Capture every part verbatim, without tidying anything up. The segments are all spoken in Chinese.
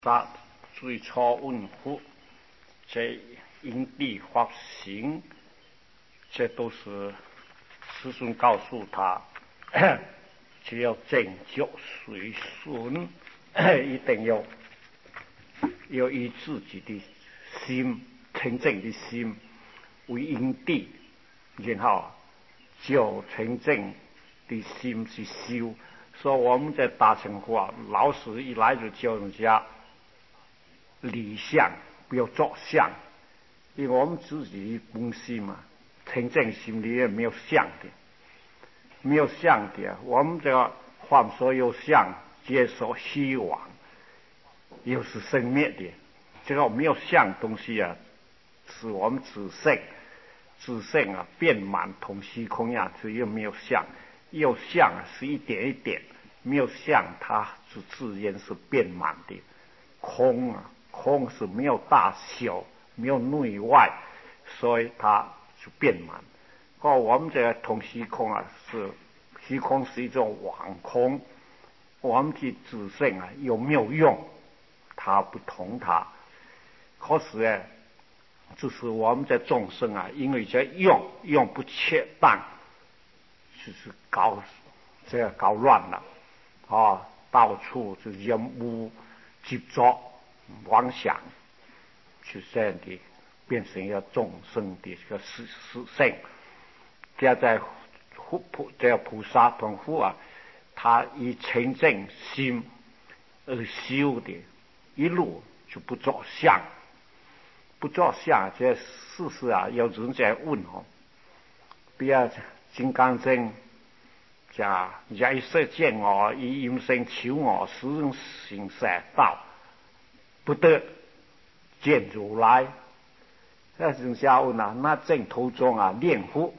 那最初问佛，这因地发行，这都是师尊告诉他，只要正觉随顺，一定要要以自己的心纯正的心为因地，然后就纯正的心去修。所以我们在大乘法，老师一来就教人家理相，不要作相，因为我们自己本心嘛，纯正心里面没有相的，没有相的，我们这个凡所有相，皆所希望，又是生灭的。这个没有相东西啊，是我们自性，自性啊变满同虚空一样，只有没有相。有相是一点一点，没有相它是自然是变满的。空啊，空是没有大小，没有内外，所以它就变满。哦，我们这个同虚空啊，是虚空是一种妄空，我们的自性啊有没有用？它不同它，可是呢，就是我们在众生啊，因为这用用不恰当，就是搞这个搞乱了啊，到处就任务执着妄想，就这样的变成一个众生的这个实实性。这在菩这个菩萨同佛啊，他以清净心而修的，一路就不着相，不着相。这事实啊，有人在问哦，比如金刚经讲一色见我，以音声求我，使人行善道，不得见如来。那人家问啊，那正途中啊念佛，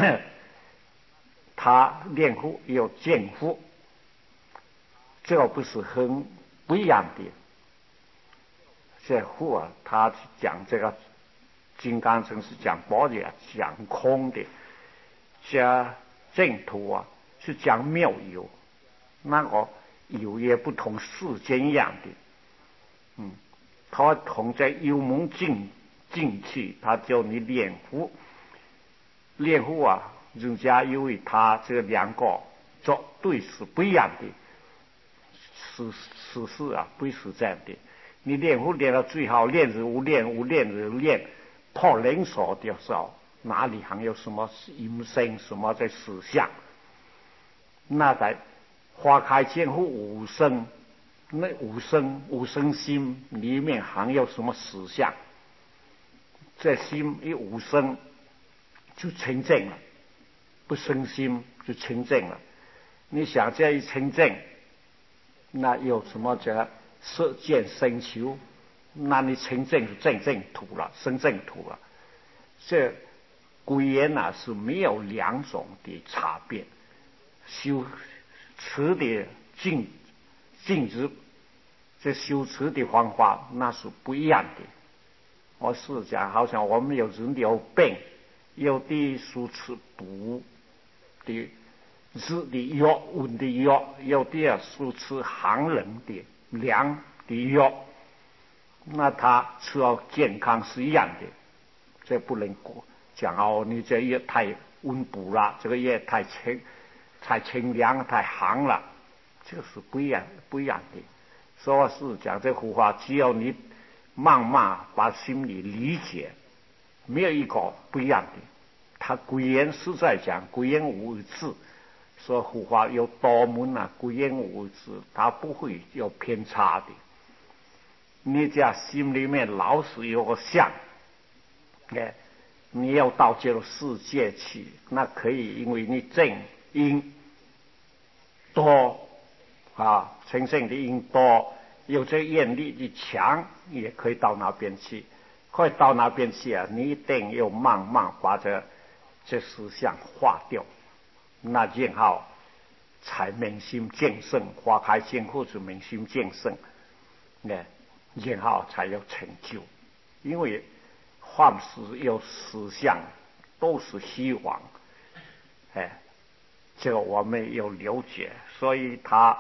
他念佛有见佛，这个不是很不一样的。这佛啊，他讲这个金刚经是讲般若，讲空的；这正途啊是讲妙有，那个有也不同世间一样的。嗯，他同在幽门进进去，他叫你念佛，念佛啊，人家因为他这两个做对是不一样的，事事实啊不是这样的。你练佛练到最好，练日无练，无练日练，破灵所的时候，哪里还有什么音声，什么在思想？那在花开见佛无声，那无声无声心里面还有什么思想？这心一无声就清净了，不生心就清净了。你想这一清净，那有什么这色见生求？那你清净就正正土了，生正土了。这归言啊是没有两种的差别，修持的静静止，这修持的方法那是不一样的。我是讲，好像我们有人有病，有的是吃补的热的药，温的药，有的啊是吃寒冷的凉的药，那他吃到健康是一样的。这不能讲哦，你这药太温补了，这个药太清太清凉太寒了，这个是不一样不一样的。所以是讲这幅画，只要你慢慢把心里理解，没有一个不一样的。他归言是在讲归言无字，说护法有多门啊，归言无字，他不会有偏差的。你家心里面老是有个相，哎，你要到这个世界去，那可以，因为你正因多啊，成圣的因多，有这愿力的强，也可以到那边去。可以到那边去啊，你一定要慢慢把这这思想化掉，那然后才明心见性，花开见佛是明心见性，呢，然后才有成就。因为凡是有思想都是希望，哎，这个我们有了解，所以他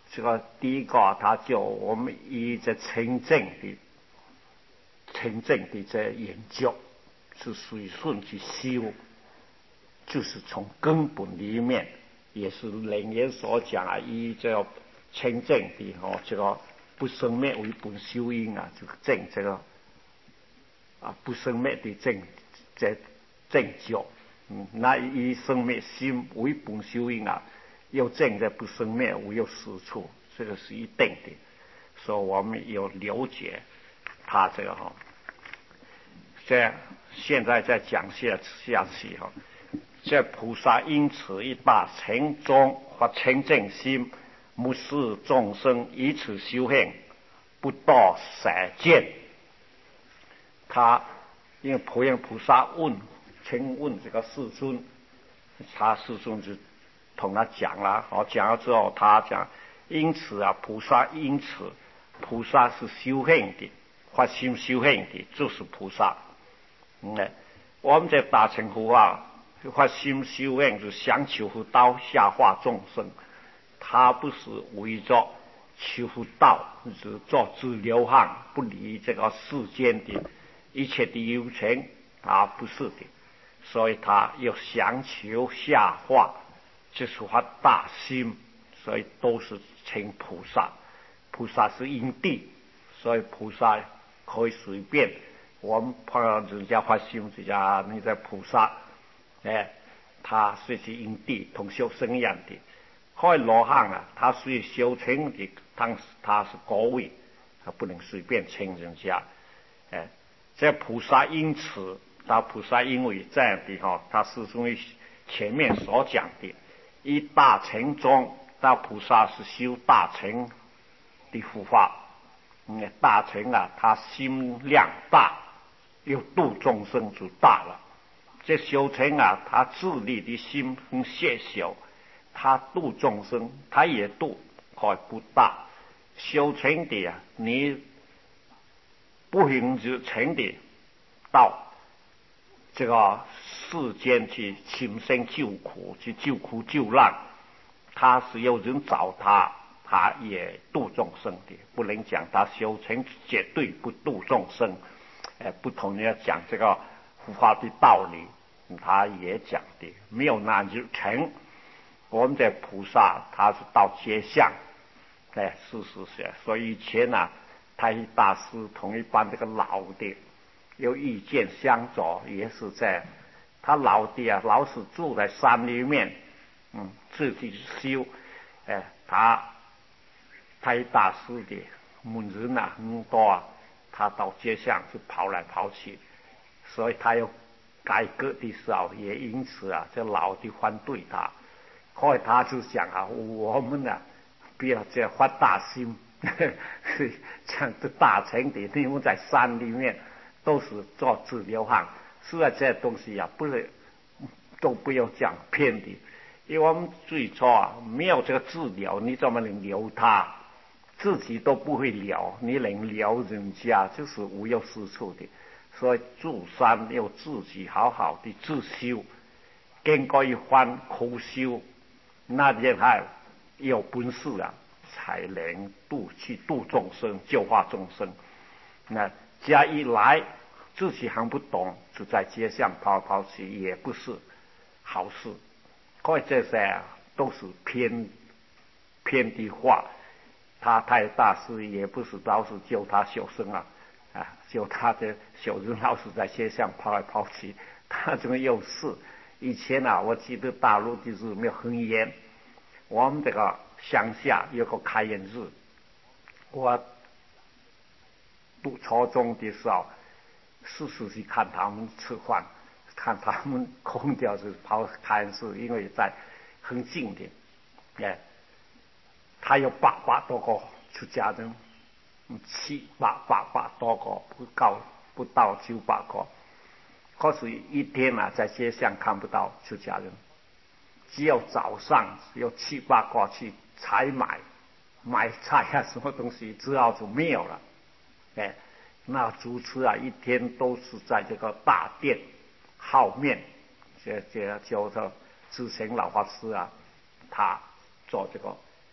这个第一个，他叫我们以这清正的、清正的这研究，是随顺去修，就是从根本里面，也是楞严所讲啊，以这个清正的哦，这个不生灭为本修因啊，这个正这个啊不生灭的正这正觉，嗯，那以生灭心为本修因啊。又正在不生灭无有实处，这个是一定的，所以我们要了解他这个哈。这现在再讲下下去哈，这菩萨因此一大乘中发清净心，目视众生以此修行，不堕舍见。他因为普愿菩萨问，请问这个世尊，他世尊就同他讲了，好讲了之后，他讲，因此啊，菩萨因此，菩萨是修行的，发心修行的，就是菩萨。嗯，我们在大乘佛啊，发心修行就想求福道，下化众生，他不是为着求福道，是做自流行，不理这个世间的一切的有情，他不是的，所以他要想求下化。就是发大心，所以都是称菩萨。菩萨是因地，所以菩萨可以随便。我们碰到人家发心，人家你在菩萨，哎，他虽是因地同修生一样的。开罗汉啊，他虽修成的，但是他是高位，他不能随便称人家。哎，这菩萨因此，他菩萨因为这样的哈，他是属于前面所讲的。以大乘中，大菩萨是修大乘的护法。嗯，大乘啊，他心量大，又度众生就大了。这修成啊，他自力的心很细小，他度众生，他也度，还不大。修成的啊，你不行就成的到这个世间去亲身救苦，去救苦救难，他是有人找他，他也度众生的，不能讲他修成绝对不度众生。呃，不同要讲这个护法的道理，他也讲的没有难就成。我们的菩萨他是到街相，哎，是是是，所以以前呢、啊，太虚大师同一班这个老的有意见相左，也是在。他老的啊，老是住在山里面，嗯，自己修，哎，他太大师的门人啊很多啊，他到街上就跑来跑去，所以他要改革的时候，也因此啊，这老的反对他，后来他就想啊，我们呢、啊，不要这样发大心，是这样的大乘的，因为在山里面都是做自流行。是啊，这东西啊，不是都不要讲偏的，因为我们最初啊没有这个治疗，你怎么能疗他？自己都不会疗，你能疗人家就是无有是处的。所以住山要自己好好的自修，经过一番苦修，那天还有本事啊，才能度去度众生，救化众生。那加一来。自己还不懂，就在街上跑跑去，也不是好事。或者这些啊，都是偏偏的话。他太大师也不是老是教他修身啊，啊，教他的小人老是在街上跑来跑去，他这个有事。以前啊，我记得大陆就是没有恒严，我们这个乡下有个开元日，我读初中的时候。时时去看他们吃饭，看他们空调是跑开市，因为在很近的，哎，他有八百多个出家人，七八八百多个不到不到九百个，可是一天啊在街上看不到出家人，只有早上有七八个去采买买菜啊什么东西，之后就没有了，哎。那主持啊，一天都是在这个大殿号面，这这叫做知行老法师啊，他做这个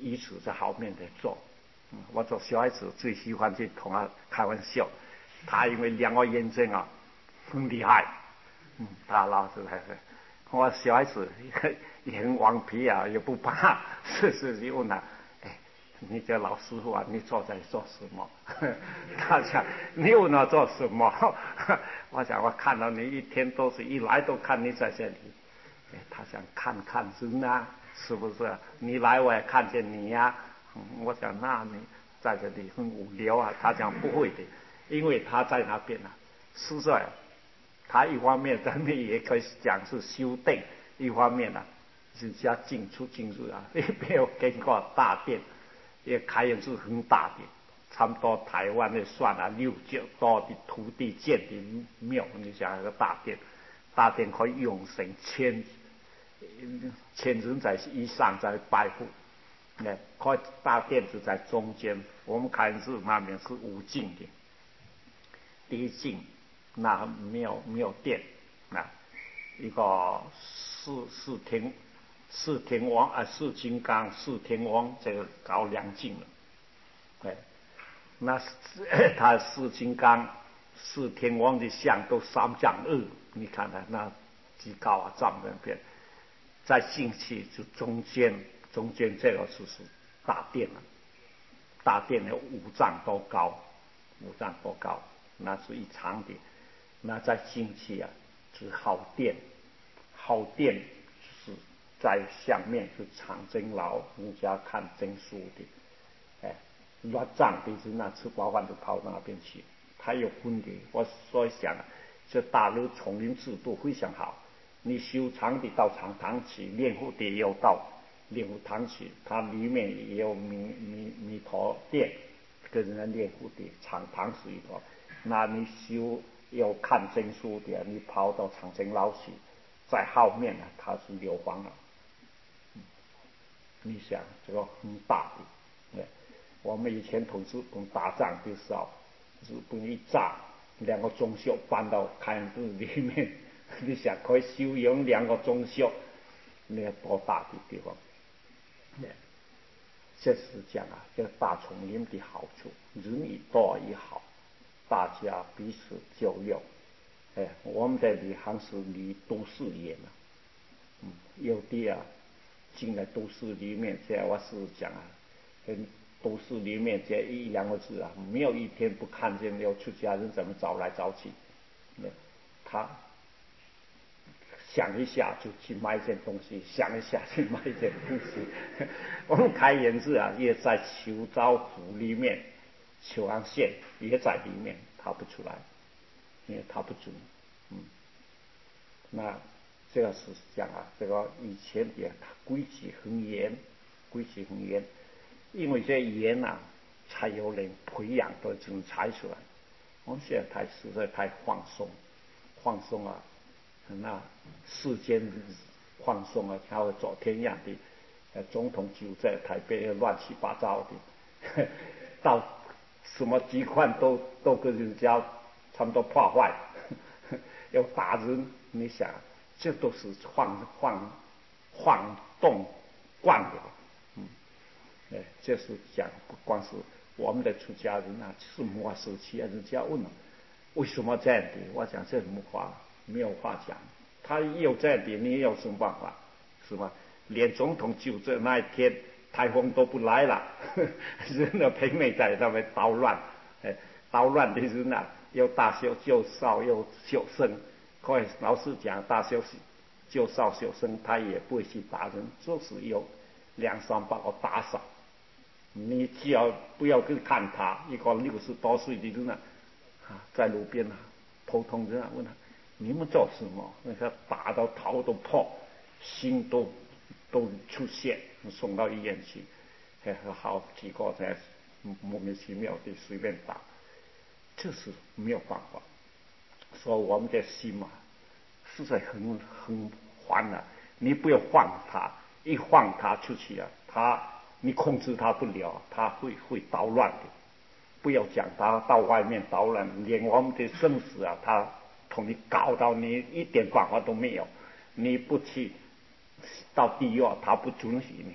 以此在后面在做。嗯，我做小孩子最喜欢去同他开玩笑，他因为量我眼睛啊很厉害，嗯，他老是还是我小孩子也很顽皮啊，也不怕，是是就问他，哎，你这老师傅啊，你坐在做什么？他讲你问我做什么？我讲我看到你一天都是一来都看你在这里，哎，他想看看人啊，是不是？你来我也看见你呀、啊。嗯，我想那你在这里很无聊啊。他讲不会的，因为他在那边啊，实在他一方面咱们也可以讲是修定，一方面啊，人家进出进入啊，也没有经过大殿，也开的是很大的，差不多台湾的算啊六九多的土地建的庙，你想那个大殿，大殿可以用成千千人在以上在拜佛。哎，开大殿子在中间，我们开是那边是五境的，第一境那没有没有殿啊，一个四四天四天王啊四金刚四天王这个搞两境了，哎，那他四金刚四天王的像都三丈二，你看看那几高啊，站那边，在进去就中间。中间这个就是大殿了，大殿有五丈多高，五丈多高，那是一长的。那在进去啊，是好殿，好殿就是在下面是长真牢，人家看真书的，哎，乱葬的是那吃饱饭就跑到那边去，他有分的。我所以想啊，这大陆丛林制度非常好，你修长的到长堂去，练武的也有到。练武堂去，它里面也有弥弥弥陀殿，跟人家练武的长堂是一个。那你修要看经书的，你跑到长城老去，在后面呢，它是流亡了。嗯，你想这个很大的，我们以前同日本打仗的时候，日本一炸，两个中校搬到开元寺里面，你想可以修养两个中校，那个多大的地方？这是讲啊，这个大丛林的好处，人越多越好，大家彼此交流。哎，我们的离行是离都市远了，嗯，有的啊，进来都市里面，这我是讲啊，跟都市里面这一两个字啊，没有一天不看见有出家人怎么找来找去，他。想一下就去买一件东西，想一下去买一件东西。我们开元寺啊，也在求招府里面，求安县也在里面，逃不出来，因为逃不准。嗯，那这个是讲啊，这个以前的规矩很严，规矩很严，因为这严啊，才有人培养的人才出来。我们现在太实在太放松，放松啊。那世间放松啊，他会走天样的，呃，总统就在台北乱七八糟的，到什么机关都都跟人家差不多破坏，要打人，你想，这都是晃晃晃动惯的，嗯，哎，这是讲不光是我们的出家人啊，是末时期啊，人家问了，为什么这样的？我讲这没话。没有话讲，他有这样的，你有什么办法？是吧？连总统就职那一天，台风都不来了，人呢拼命在那边捣乱，哎，捣乱的人啊，又大修救少又修生，可以老实讲，大修救少修生，他也不会去打人，就是有两三把个打扫。你只要不要去看他，一个六十多岁的人啊，在路边啊，普通人啊问他。你们做什么？那个打到头都破，心都都出血，送到医院去，还好几个才莫名其妙的随便打，这是没有办法。所以我们的心嘛，实在很很烦啊！你不要放他，一放他出去啊，他你控制他不了，他会会捣乱的。不要讲他到外面捣乱，连我们的生死啊，他。同你搞到你一点办法都没有，你不去到地狱，他不准许你，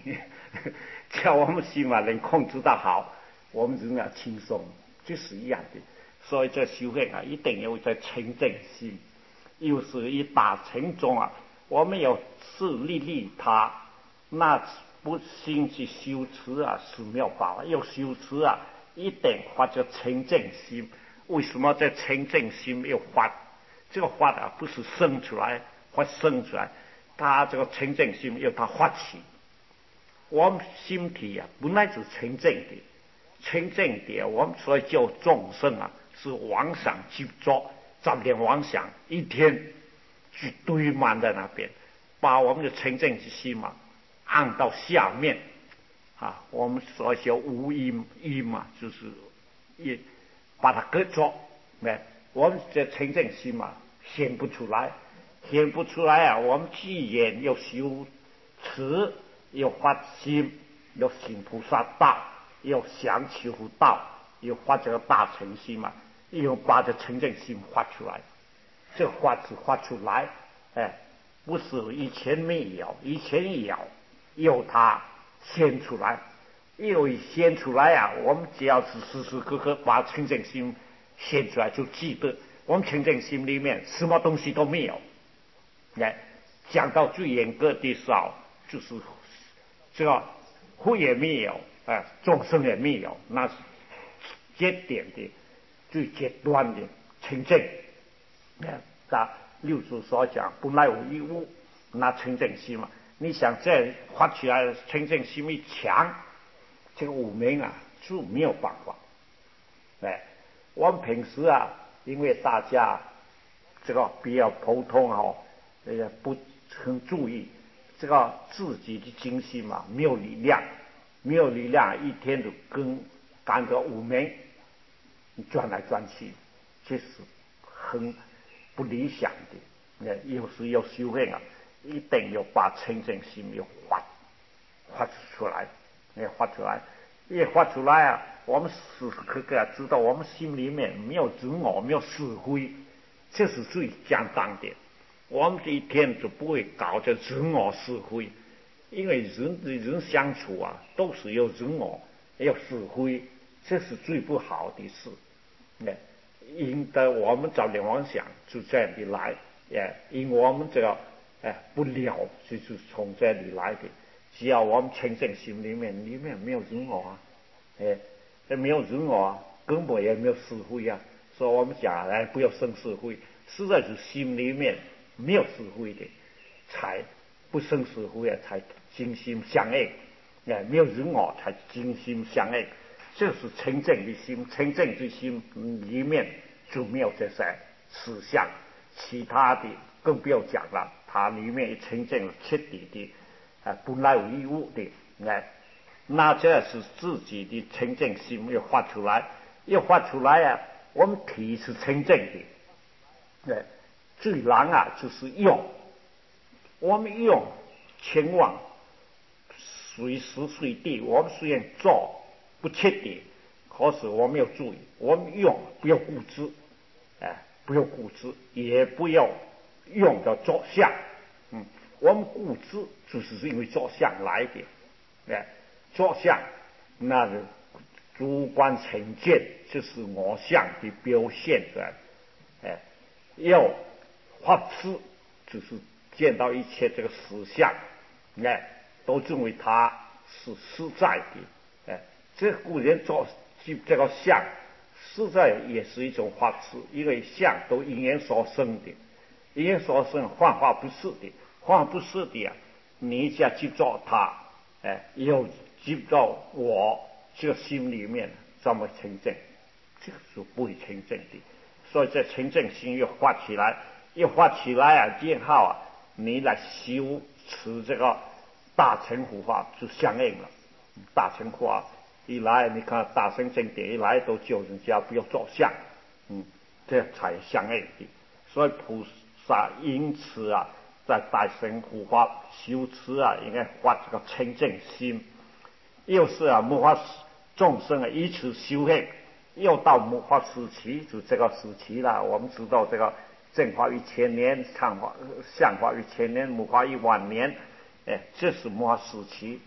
只要我们心啊能控制得好，我们人啊轻松，就是一样的。所以这修行啊，一定要在清净心，又是一大乘中啊，我们要自利利他，那不心去修持啊是没有办法，要修持啊，一定发这清净心。为什么这清净心要发？这个发啊，不是生出来，发生出来，它这个清净心要它发起。我们心体啊，本来就清净的，清净的，我们所以叫众生啊，是妄想执着，杂念妄想一天去堆满在那边，把我们的清净之心嘛按到下面啊，我们所叫无因因嘛，就是一把它隔着，哎，我们这清净心嘛显不出来，显不出来啊，我们既然要修持。要发心，要行菩萨道，要想求道，要发这个大乘心嘛，要把这清净心发出来。这发是发出来，哎，不是以前没有，以前有，有它显出来，有显出来啊！我们只要是时时刻刻把清净心显出来，就记得我们清净心里面什么东西都没有。哎，讲到最严格的时候，就是。这个苦也没有，哎，众生也没有，那是极点的、最极端的清净。哎，那六祖所讲，本来无一物，那清净心嘛。你想这发起来清净心一强，这个无明啊就没有办法。哎，我们平时啊，因为大家这个比较普通哦，也不很注意。这个自己的精心嘛，没有力量，没有力量，一天就跟干个五明转来转去，这是很不理想的。哎，有时要修行啊，一定要把清净心要发发出来，要发出来，一发出来啊，我们时时刻刻知道我们心里面没有自我，没有是非，这是最简单的。我们这一天就不会搞这人我是非，因为人与人相处啊，都是有人我，有是非，这是最不好的事。哎，因得我们早点妄想就这样的来，哎，因我们这个哎不了，就是从这里来的。只要我们清净心里面里面没有人我啊，哎，没有人我啊，根本也没有是非啊。所以我们讲哎，不要生是非，实在是心里面。没有是非的，才不生是非啊，才精心相爱。哎，没有人我才精心相爱，这是清净的心，清净之心里面就没有这些思想，其他的更不要讲了。它里面清净彻底的，啊，本来无一物的，哎，那这是自己的清净心要发出来，要发出来啊，我们体是清净的，哎。最难啊，就是用。我们用，千万随时随地，我们虽然做不彻底，可是我们要注意，我们用不要固执，哎，不要固执，也不要用到着相。嗯，我们固执就是因为着相来的，哎，着相那是主观成见，就是我相的表现出来，哎，要。发痴就是见到一切这个实相，哎，都认为它是实在的，哎，这固然做这个相，实在也是一种发痴，因为相都因缘所生的，因缘所生幻化不是的，幻化不是的啊，你只要执着它，哎，又执着我这个心里面这么清净，这个是不会清净的，所以这清净心要发起来。一发起来啊，见好啊，你来修持这个大乘护法就相应了。大乘护法一来，你看大乘正典一来都叫人家不要做相，嗯，这才相应的。所以菩萨因此啊，在大乘护法修持啊，应该发这个清净心。又是啊，末法众生啊，以此修行，又到末法时期，就这个时期了。我们知道这个。正法一千年，相法相法一千年，末法一万年，哎，这是末法时期。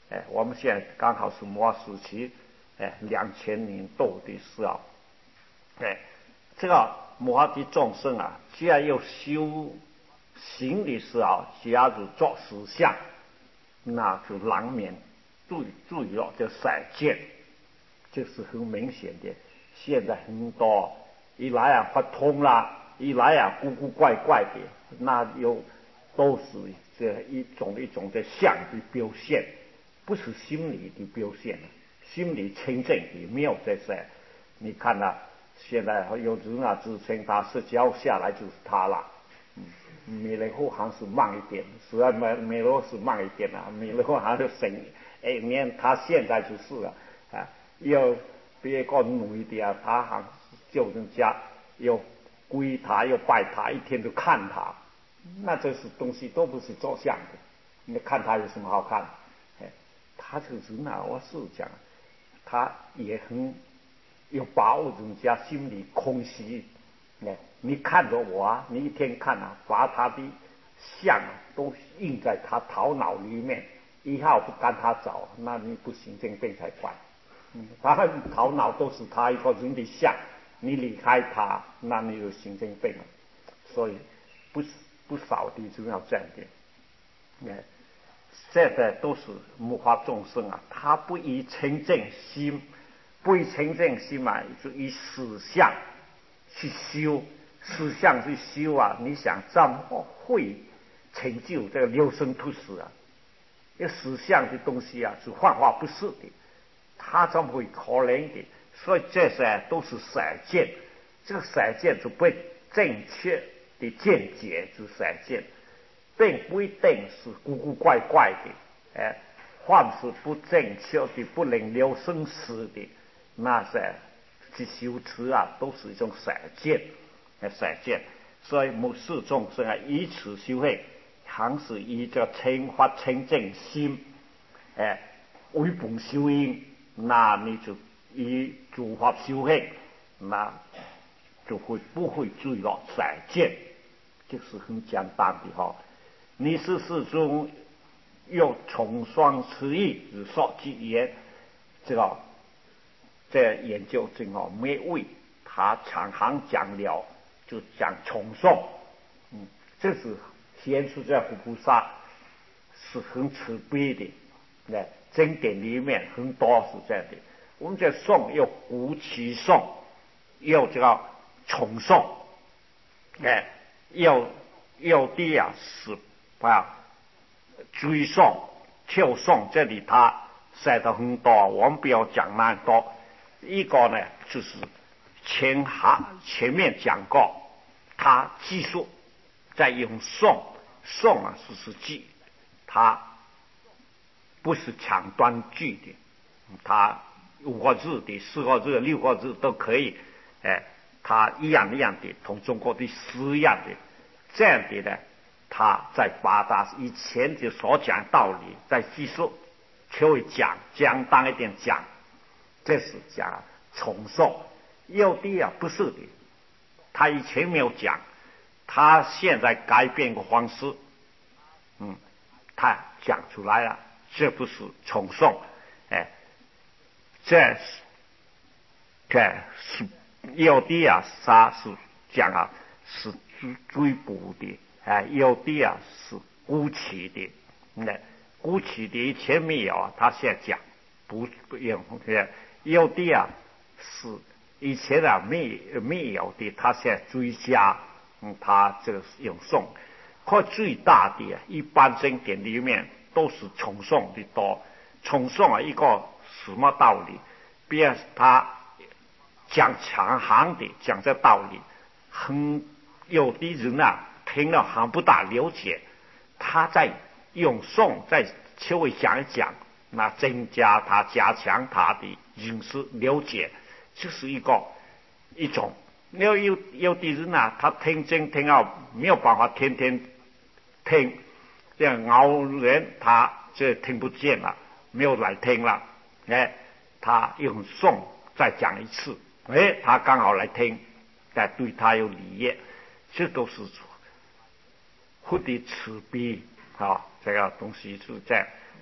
哎，我们现在刚好是末时期，哎，两千年度的时候，哎，这个末的众生啊，既然要修行的时候，假如做实相，那就难免注意注意了这散见，这是很明显的。现在很多一来啊发通啦，一来啊古古怪怪的，那有都是这一种一种的相的表现，不是心理的表现。心理清净的没有这些。你看呐、啊，现在有人啊自称他是教下来就是他了。嗯，美乐后好像是慢一点，实际上美美乐是慢一点啊，美乐后好像是省。哎，你看他现在就是了啊，要别个努一点啊，他好像就人家要归他，要拜他，一天都看他，那这是东西都不是做相的。你看他有什么好看？哎，他这个人啊，我是讲，他也很有把握人家心里空虚。哎，你看着我啊，你一天看啊，把他的相啊都印在他头脑里面，一号不跟他走，那你不神经病才怪。嗯，他头脑都是他一个人的相，你离开他，那你就神经病了。所以不不少的就要这样的。哎，这个都是末法众生啊，他不以清净心，不以清净心嘛，就以实相去修，实相去修啊，你想怎么会成就这个六生突死啊？这实相的东西啊，是幻化不实的，他怎么会可能的？所以这些都是散见，这个散见就不正确的见解，就是散见，并不一定是古古怪怪的。哎，凡是不正确的、不能了生死的，那些去修持啊，都是一种散见，哎，散见。所以末世众生啊，以此修行，还是以这清法清净心，哎，为本修因，那你就以诸法修行，那就会不会坠落散见，就是很简单的哈。你是始终有重双持意之所之言，这个在研究中哦，每位他常常讲了，就讲重诵，嗯，这是显出这佛菩萨是很慈悲的。那经典里面很多是这样的，我们这诵要鼓起诵，要这个重诵，哎，要要的啊是啊追诵、跳诵，这里他写的很多，我们不要讲那么多。一个呢，就是前行前面讲过，他记述在用诵，诵啊是是记，他不是长短句的，他五个字的、四个字、六个字都可以，哎，他一样一样的，同中国的诗一样的，这样的呢，他在八大以前就所讲道理，在记述，就会讲讲当一点讲，这是讲重诵。有的啊不是的，他以前没有讲，他现在改变个方式，嗯，他讲出来了，这不是重诵，哎，这是这是有的啊，他是讲啊是追追捕的，哎，有的啊是鼓起的，那鼓起的以前没有啊，他现在讲不不用，有的啊是以前啊没没有的，他现在追加，嗯，他这个用诵。可最大的啊，一般经典里面都是重诵的多。重诵啊，一个什么道理？比如他讲长行的，讲这道理，很有的人啊听了还不大了解，他在用诵再稍微讲一讲，那增加他加强他的认识了解，这是一个一种。有有有的人啊，他听经听到没有办法天天听，这样偶然他这听不见了，没有来听了，哎，他用诵再讲一次，哎，他刚好来听，但对他有利益，这都是佛的慈悲啊，这个东西是这样。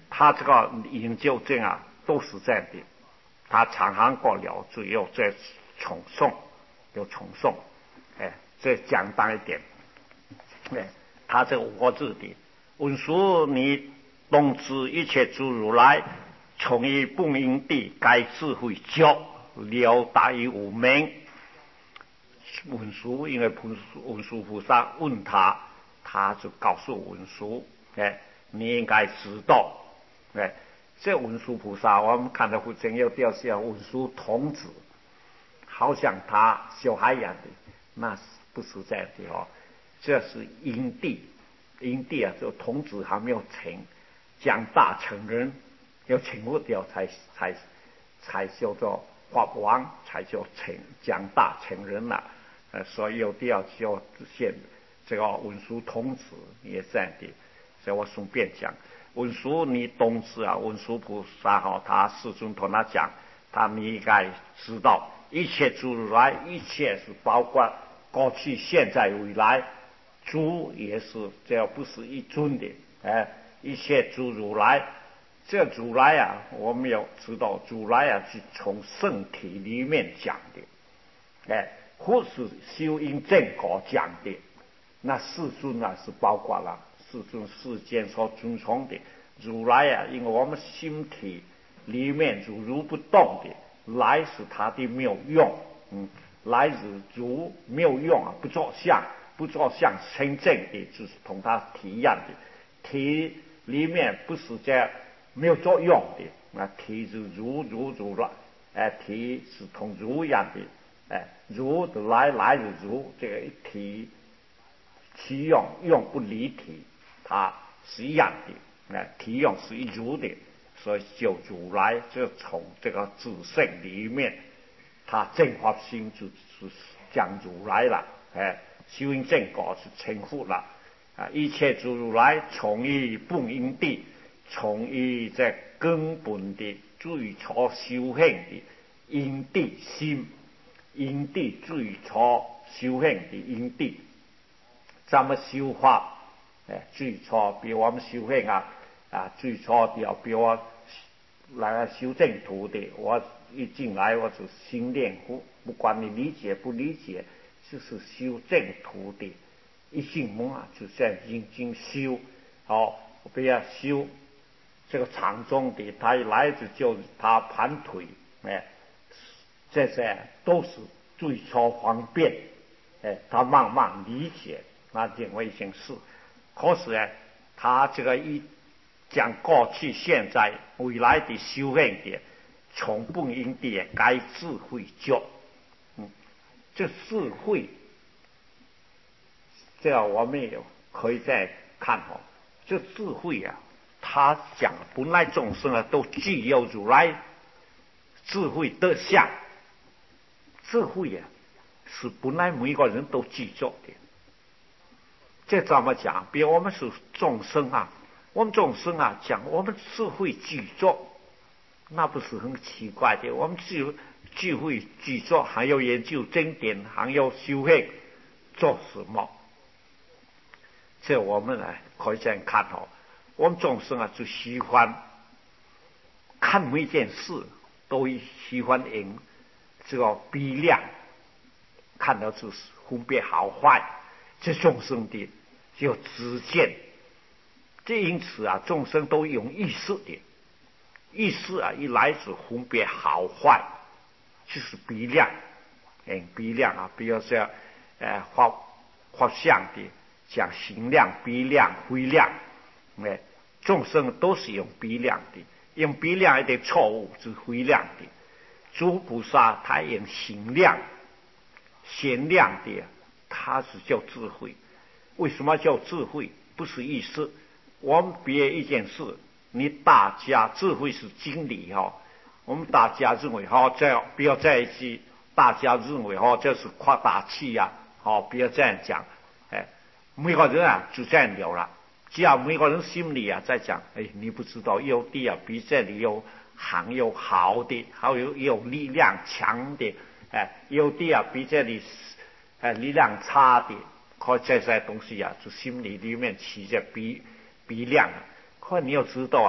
他这个研究这样都是这样的。他常常过了，只有在重诵，有重诵，哎，这简单一点。哎，他这五个字的文殊，你懂知一切诸如来，从一本因地，该智慧教了达于无明。文殊因为文殊菩萨问他，他就告诉文殊，哎，你应该知道，哎。这文殊菩萨，我们看到佛经有表现文殊童子，好像他小孩一样的，那不是这样的哦。这是因地，因地啊，就童子还没有成，长大成人，要成佛掉才才才叫做法王，才叫成长大成人了。呃，所以有的要就现这个文殊童子也这样的，所以我顺便讲。文殊你懂知啊，文殊菩萨哈，他世尊同他讲，他你应该知道，一切诸如来，一切是包括过去、现在、未来，诸也是这样，不是一尊的，哎，一切诸如来，这如来啊，我们要知道，如来啊是从圣体里面讲的，哎，或是修因正果讲的，那世尊啊是包括了。世尊世间所尊崇的如来啊，因为我们心体里面如如不动的，来是他的妙用，嗯，来是如妙用啊，不作相，不作相真正的就是同他体一样的，体里面不是这没有作用的，那体是如如如了，哎，体是同如一样的，哎，如的来来是如，这个体其用用不离体。它是一样的，哎，体用是一如的，所以就如来就从这个自性里面，他正法心就是讲如来了，哎，修因正果是成佛了，啊，一切诸如来从一本因地，从一这根本的最初修行的因地心，因地最初修行的因地，怎么修法？哎，最初比我们修行啊啊，最初要比我来修正途的，我一进来我就心练佛，不管你理解不理解，就是修正途的。一进门啊，就像已经修，好，不要修这个场中的，他一来就叫他盘腿，哎，这些都是最初方便，哎，他慢慢理解，那认为一件事。可是呢，他这个一讲过去、现在、未来的修行的，从本因地该智慧教，嗯，这智慧，这样我们也可以再看哦。这智慧啊，他讲本来众生啊都具有如来智慧的相，智慧啊是本来每个人都具足的。这怎么讲？比如我们是众生啊，我们众生啊，讲我们智慧具足，那不是很奇怪的？我们智智慧具足，还要研究经典，还要修行，做什么？这我们呢可以这样看哦。我们众生啊，就喜欢看每一件事，都喜欢用这个比量，看到就是分别好坏，这众生的。就知见，这因此啊，众生都用意识的，意识啊一来是分别好坏，就是比量，嗯，比量啊，比如说，呃，法法相的，讲行量、比量、非量，哎，众生都是用比量的，用比量一点错误是非量的，诸菩萨他用行量、显量的，他是叫智慧。为什么叫智慧？不是意思。我们别一件事，你大家智慧是经理哈、哦。我们大家认为哈、哦，这样不要在一起。大家认为哈、哦，这是夸大气呀、啊，好、哦，不要这样讲。哎，每个人啊就这样聊了。只要每个人心里啊在讲，哎，你不知道有的啊比这里有行有好的，还有有力量强的，哎，有的啊比这里哎力量差的。可这些东西啊，就心理里面起着比比量。可你要知道啊，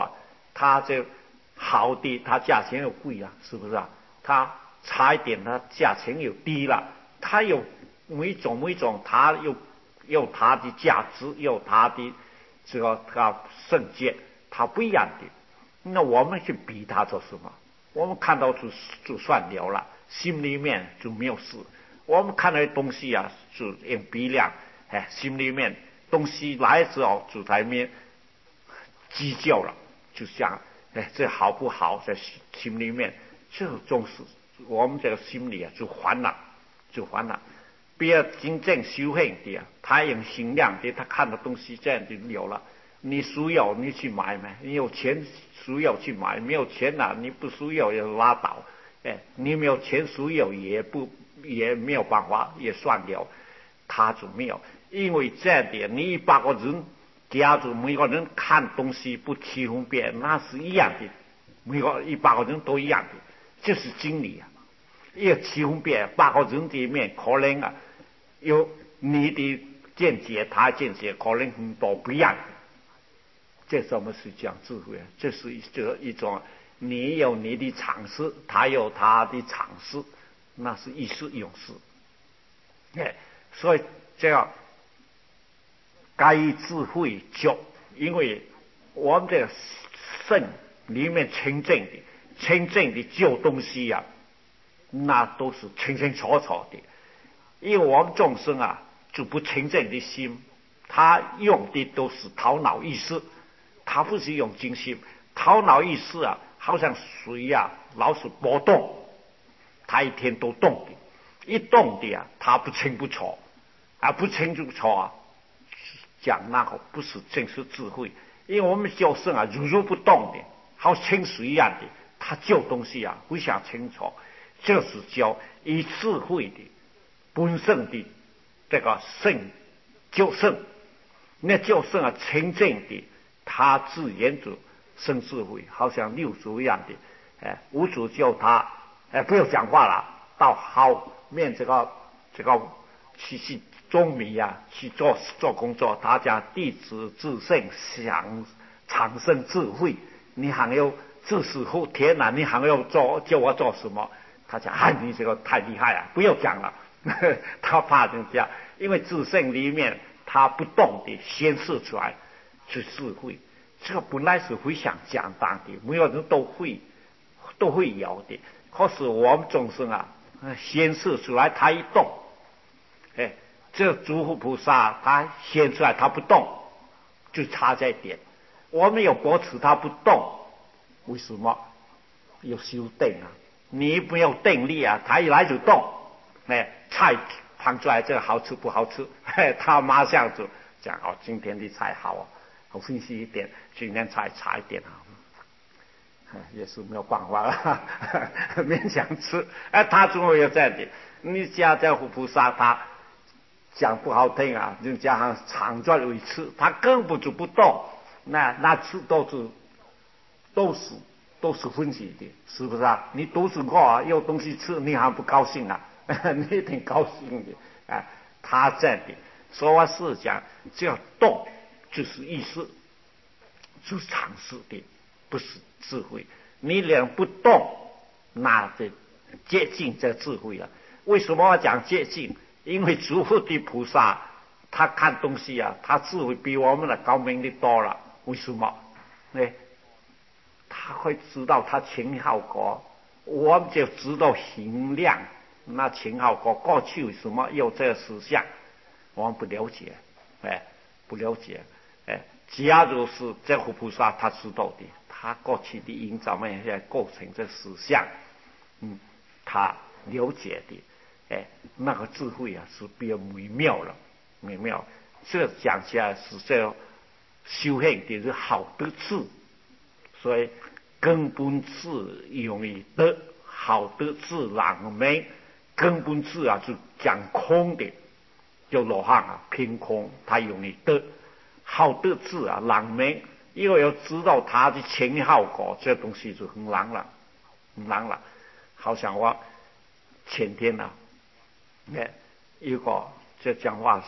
它这好的，它价钱又贵啊，是不是啊？它差一点，它价钱又低了。它有每种每种，它有有它的价值，有它的这个它圣洁，它不一样的。那我们去比它做什么？我们看到就就算了了，心里面就没有事。我们看到东西啊，就用比量，哎，心里面东西来之后就在面计较了，就想，哎，这好不好？在心里面，这种是我们这个心里啊，就烦恼，就烦恼。别真正修行的啊，他用心量的，他看到东西这样就有了。你需要你去买嘛，你有钱需要去买，没有钱呐、啊，你不需要也拉倒。哎，你没有钱需要也不也没有办法，也算了，他就没有。因为这样的，你一百个人，假如每个人看东西不区分别，那是一样的，每个一百个人都一样的，这是真理啊。一个区分别，八个人里面可能啊。有你的见解，他见解可能很多不一样。这什么是讲智慧啊？这是这一种，你有你的常识，他有他的常识，那是一时有事。哎，所以这样该智慧教，因为我们这个圣里面清正的、清正的旧东西呀、啊，那都是清清楚楚的。因为我们众生啊，就不清正的心，他用的都是头脑意识，他不是用精心。头脑意识啊，好像水啊，老是波动，他一天都动的，一动的啊，他不清不楚，啊不清不楚啊，讲那个不是正是智慧。因为我们教生啊，如如不动的，好清水一样的，他旧东西啊，非常清楚，这是教以智慧的。本身的这个圣救圣，那救圣啊，清正的，他自然就生智慧，好像六祖一样的。哎，五祖叫他，哎，不要讲话了，到后面这个这个去去种米呀、啊，去做做工作。他讲弟子自圣，想长生智慧。你还要自死后天哪、啊？你还要做叫我做什么？他讲，哎，你这个太厉害了，不要讲了。他怕人家，因为自性里面他不动的显示出来是智慧，这个本来是非常简单的，每个人都会都会有的。可是我们众生啊，显示出来他一动，哎，这诸佛菩萨他显出来他不动，就差这一点。我们有保持他不动，为什么？有修定啊，你没有定力啊，他一来就动。哎，菜放出来这个好吃不好吃？嘿，他马上就讲哦，今天的菜好啊，好分析一点，今天菜差一点啊，也是没有办法了，勉强吃。哎，他总会有这样的。你家这菩萨他讲不好听啊，就加上常转为吃，他根本就不动，那那吃都是都是都是分析的，是不是啊？你肚子饿啊，有东西吃，你还不高兴啊？你挺高兴的啊，他这样的。所以我是讲，只要动就是意识，就是常识的，不是智慧。你连不动，那这接近这智慧了。为什么我讲接近？因为诸佛的菩萨，他看东西啊，他智慧比我们的高明的多了。为什么？哎，他会知道他前后果，我们就知道衡量。那前后果过去为什么有这个思想，我们不了解，哎，不了解，哎，假如是这佛菩萨他知道的，他过去的因怎么样构成这思想，嗯，他了解的，哎，那个智慧啊是比较美妙了，美妙。这讲起来是这样，修行的是好得智，所以根本智容易得，好得智难明。根本智啊，就讲空的，就罗汉啊，凭空，他容易得；好得智啊，难明，因为要知道他的前后果，这东西就很难了，很难了。好像我前天啊，哎，一个这讲话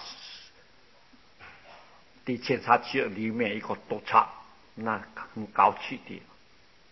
的检察局里面一个督察，那很高气的，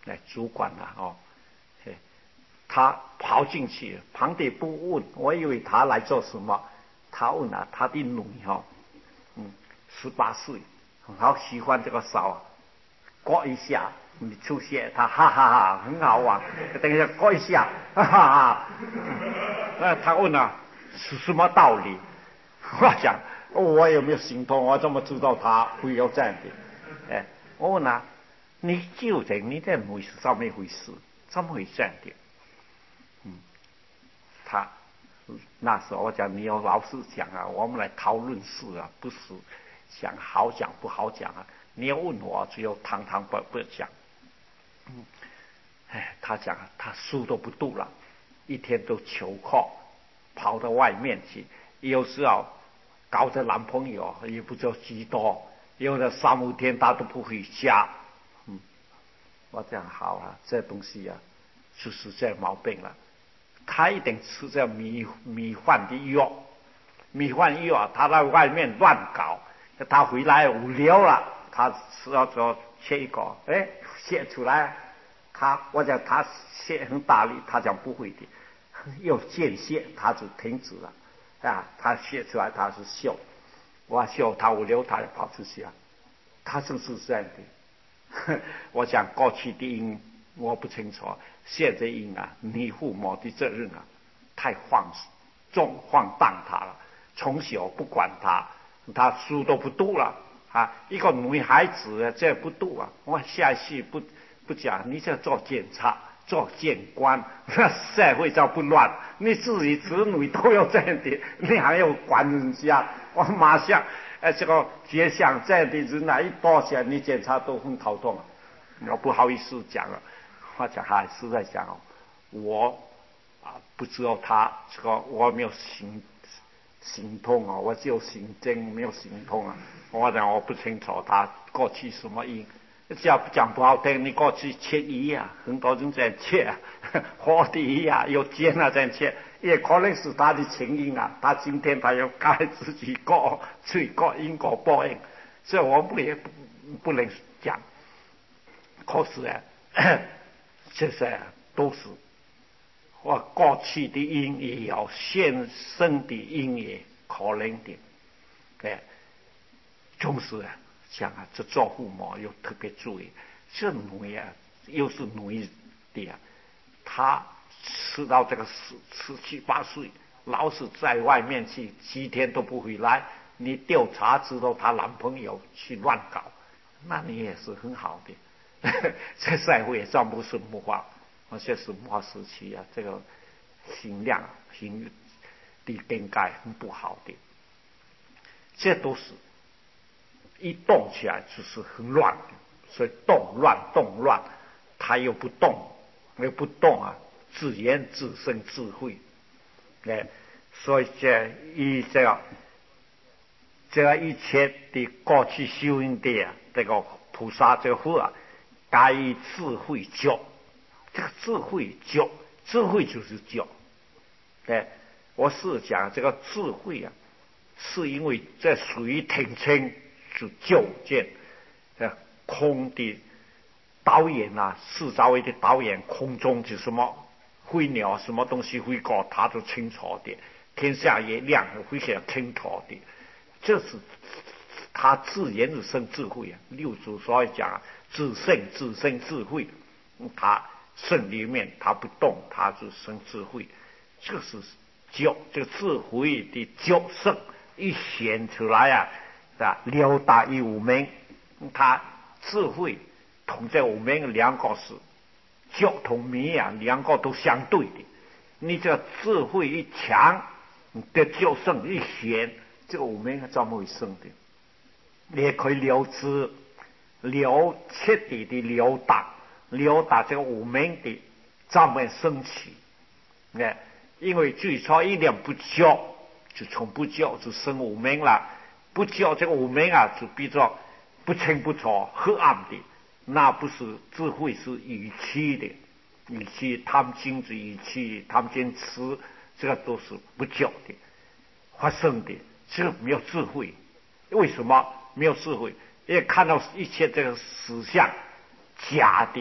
哎，主管啊，哦，哎，他跑进去，旁边不问，我以为他来做什么，他问啊，他的女哈，嗯，十八岁，很好喜欢这个扫，刮一下，你出现，他哈哈哈，很好玩，等一下刮一下，哈哈哈，那他问啊，是什么道理？我想，我有没有心痛？我怎么知道他会有这样的？哎，我问啊，你究竟你在会是怎么一回事？怎么会这样的？嗯，他那时候我讲，你要老实讲啊，我们来讨论事啊，不是讲好讲不好讲啊。你要问我，只有堂堂不不讲。嗯，哎，他讲他书都不读了，一天都求课，跑到外面去，有时候搞着男朋友也不知道几多，有的三五天他都不回家。嗯，我讲好啊，这东西啊，就是这毛病了。他一定吃这米米饭的药，米饭药他在外面乱搞，他回来无聊了，他吃了之后切一个，哎，写出来。他我讲他写很大力，他讲不会的，又间歇他就停止了啊，他写出来他是笑，我笑他无聊，他就跑出去啊，他就是这样的。我讲过去的因我不清楚，现在因啊，你父母的责任啊，太放纵放荡他了，从小不管他，他书都不读了啊，一个女孩子这不读啊，我下戏不不讲，你就做检察做谏官，那社会就不乱，你自己子女都有这样的，你还要管人家，我马上呃这个街上这样的人啊一多起来，你检查都很头痛，我不好意思讲了，我讲还是在讲我啊不知道他这个我没有心心痛啊，我只有心惊没有心痛啊，我讲我不清楚他过去什么因。讲讲不好听，你过去切鱼啊，很多人在切啊，活的鱼啊，有尖啊在切，也可能是他的情因啊。他今天他要该自己过，罪过因果报应，所以我们也不不能讲。可是啊，这些啊都是我过去的因也有，现生的因也可能的，哎，总是啊。讲啊，这做父母要特别注意，这女啊又是女的啊，她吃到这个十十七八岁，老是在外面去，几天都不回来，你调查知道她男朋友去乱搞，那你也是很好的。这社会上不是木化，而且是木化时期啊，这个心量心的更改很不好的，这都是。一动起来就是很乱，所以动乱动乱，他又不动，又不动啊，自然自生智慧。哎，所以这一这个这一切的过去修行的啊，这个菩萨这个佛啊，该以智慧教，这个智慧教，智慧就是教。哎，我是讲这个智慧啊，是因为这属于挺清。是旧见，呃，空的导演啊，四周围的导演，空中就什么飞鸟，什么东西飞过，他都清楚的。天下也亮，非常清楚的。这是他自然是生智慧啊。六祖所以讲，自性自生智慧。他圣里面他不动，他就生智慧。这是教这个智慧的教圣一显出来啊。了达于无明，他智慧同这无明两个是教同迷啊，两个都相对的。你这智慧一强，你的教圣一显，这个无明怎么会生的？你也可以了知，了彻底的了达，了达这个无明的怎么升起？哎，因为最初一念不教，就从不教就生无明了。不教这个无明啊，就比较不清不楚、黑暗的，那不是智慧，是语气的，语气贪心之语气，贪心痴，这个都是不教的发生的，这个没有智慧。为什么没有智慧？因为看到一切这个实相假的、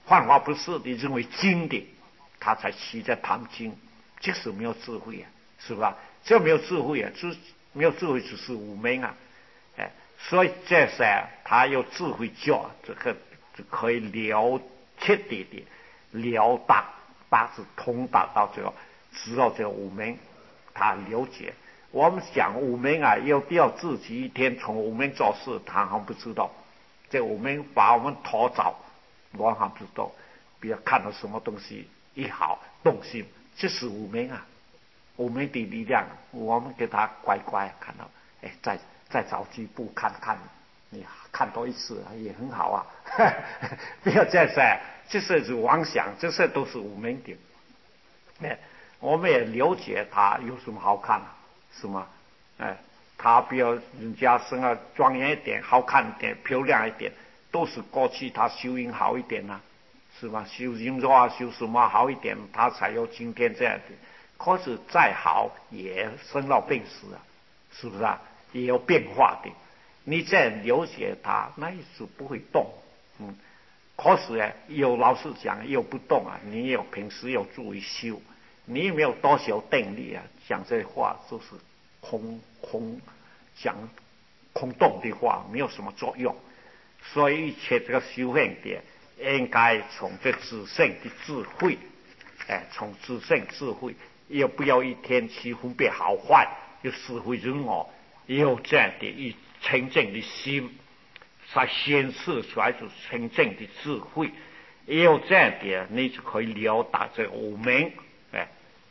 幻化不是的认为经的，他才骑在谈经，这是没有智慧啊，是吧？这没有智慧啊，就没有智慧就是无明啊，哎，所以这是他有智慧教，这个就可以了彻底的了达，大致通达到这个知道这个无明，他了解。我们讲无明啊，有必要自己一天从无明做事，他还不知道。这无明把我们拖走，我还不知道。比如看到什么东西一好动心，这是无明啊，无明的力量。我们给他乖乖看到，哎，再再找几步看看，你看多一次也很好啊。不要再说，这是妄想，这些都是无明的。哎，我们也了解他有什么好看的。是吗？哎，他比如人家生啊庄严一点、好看一点、漂亮一点，都是过去他修行好一点呐、啊，是吧？修行肉啊，修什么好一点，他才有今天这样的。可是再好也生老病死啊，是不是啊？也有变化的。你这样了解他，那一直不会动。嗯，可是呢，有老实讲又不动啊，你有平时有注意修。你没有多少定力啊，讲这话就是空空讲空洞的话，没有什么作用。所以一切这个修行的，应该从这自性的智慧，哎，从自性智慧，也不要一天去分别好坏，有是非人我，有这样的一清净的心，才显示出来就是清净的智慧。也有这样的，你就可以了达这个无明，哎。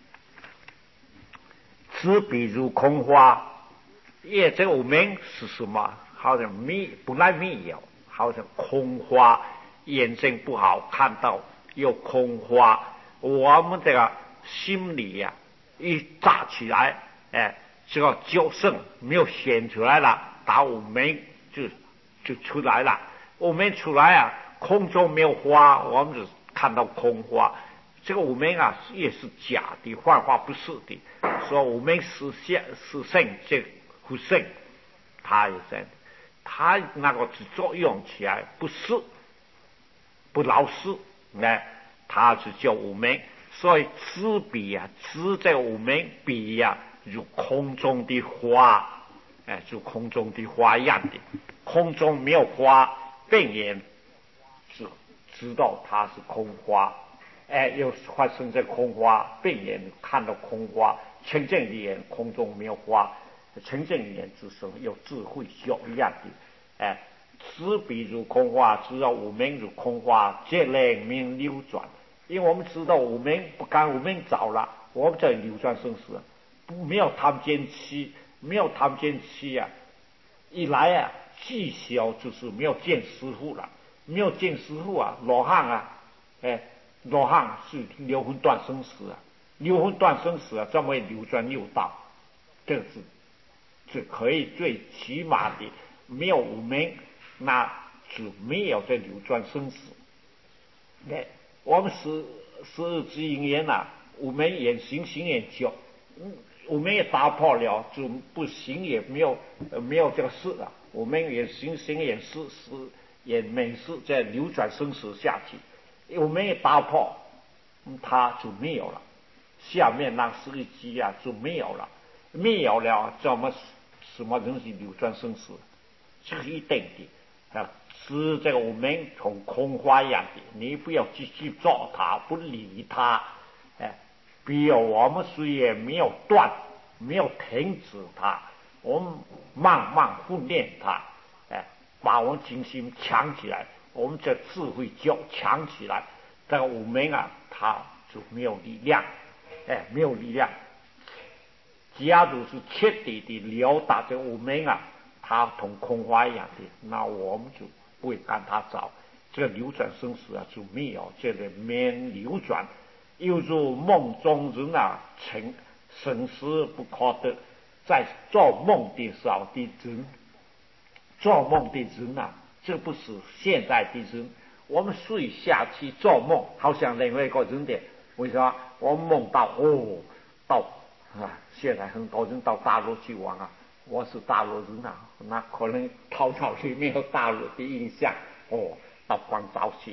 知彼如空花，也这个无明是什么？好像没本来没有，好像空花，眼睛不好看到有空花。我们这个心里呀、啊，一炸起来，哎，这个觉性没有显出来了，打无明就就出来了。无明出来啊，空中没有花，我们就看到空花。这个无明啊，也是假的，幻化不是的。说无明是现是性，这不性，它也在，它那个作用起来不是不老实，哎，它是叫无明。所以知彼啊，知这个无明彼呀、啊，如空中的花，哎，如空中的花一样的，空中没有花，并也知知道它是空花。哎，又发生在空花，并眼看到空花，清净的眼空中没有花，清净的眼之生有智慧小一样的，哎，知彼如空花，知道无明如空花，这灵命流转。因为我们知道无明不干无明早了，我们在流转生死，不没有贪奸欺，没有贪奸欺啊，一来啊，既小就是没有见师傅了，没有见师傅啊，罗汉啊，哎。罗汉是流魂断生死啊，流魂断生死啊，专门流转六道，这个是是可以最起码的，没有无明，那就没有在流转生死。哎，我们是十二支因缘呐，无明也行，行也教，嗯，无明也打破了，就不行也没有呃没有这个事了。无明也行，行也是是也每次在流转生死下去。我们也打破，它就没有了。下面那十个机啊就没有了，没有了，怎么什么东西流转生死？这是一定的啊，是这个我们从空花一样的，你不要继续做它，不理它，哎，比如我们虽然没有断，没有停止它，我们慢慢训练它，哎，把我们精心强起来。我们这智慧就强起来，这个无明啊，它就没有力量，哎，没有力量。假如是彻底的了达这无明啊，它同空花一样的，那我们就不会跟它找这个流转生死啊，就没有这个免流转。又如梦中人啊，成生死不可得，在做梦的时候的人，做梦的人啊。这不是现在的人，我们睡下去做梦，好像另外一个人的。为什么？我梦到哦，到啊，现在很多人到大陆去玩啊，我是大陆人啊，那可能头脑里面有大陆的印象哦，到广州去啊，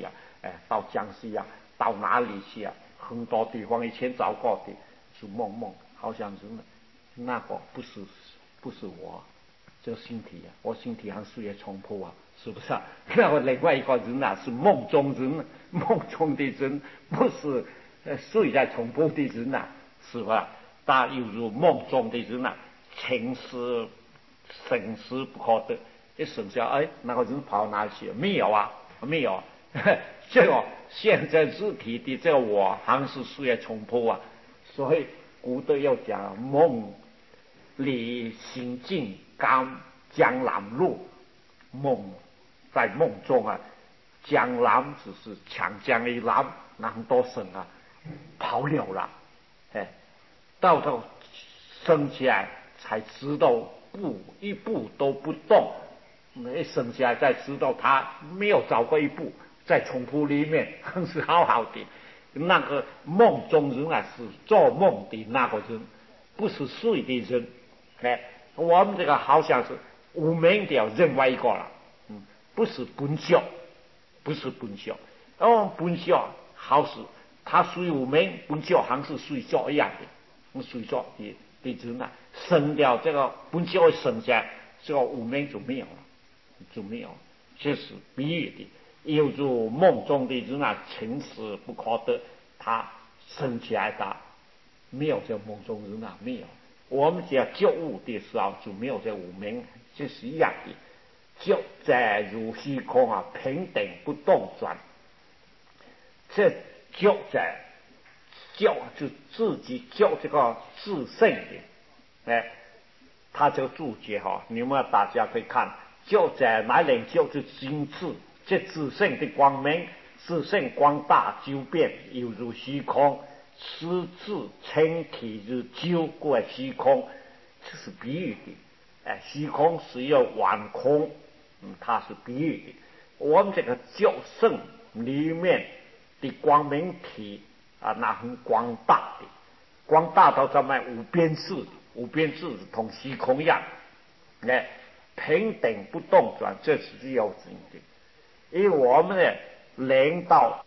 哎，到江西啊，到哪里去啊？很多地方以前找过的，是梦梦，好像是那那个不是不是我。这个身体啊，我身体和岁月冲破啊，是不是啊？那个另外一个人啊，是梦中人，梦中的人，不是呃睡在冲破的人呐、啊，是吧？但犹如梦中的人呐、啊，情是生死不可得。一剩下哎，那个人跑哪里去？没有啊，没有。这个现在自体的这个我，还是岁月冲破啊。所以古德要讲梦里行进。刚江南路，梦在梦中啊，江南只是长江一南，那么多省啊跑了了，哎，到头升起来才知道步一步都不动，一升起来才知道他没有走过一步，在重复里面很是好好的。那个梦中人啊，是做梦的那个人，不是睡的人，哎。我们这个好像是无名的另外一个了，嗯，不是本教，不是本教。哦，本教好是它属于无名，本教还是睡觉一样的，睡觉的的人呢，生掉这个本教生下，这个无名就没有了，就没有了。这是比喻的，犹如梦中的人啊，情死不可得，他生起来的没有这梦中人啊，没有。我们讲觉悟的时候就没有这无名，这是一样的。觉在如虚空啊，平等不动转。这觉在觉就自己觉这个自性的，哎，他这个注解哈，你们大家可以看，觉在乃能觉就心智，这自性的光明，自性光大周遍，犹如虚空。私自称体之究过虚空，这是比喻的。哎，虚空是一个完空，嗯，它是比喻的。我们这个觉性里面的光明体啊，那很广大的，广大到咱们无边智，无边智同虚空一样，哎，平等不动转，这是要紧的。因为我们呢，临到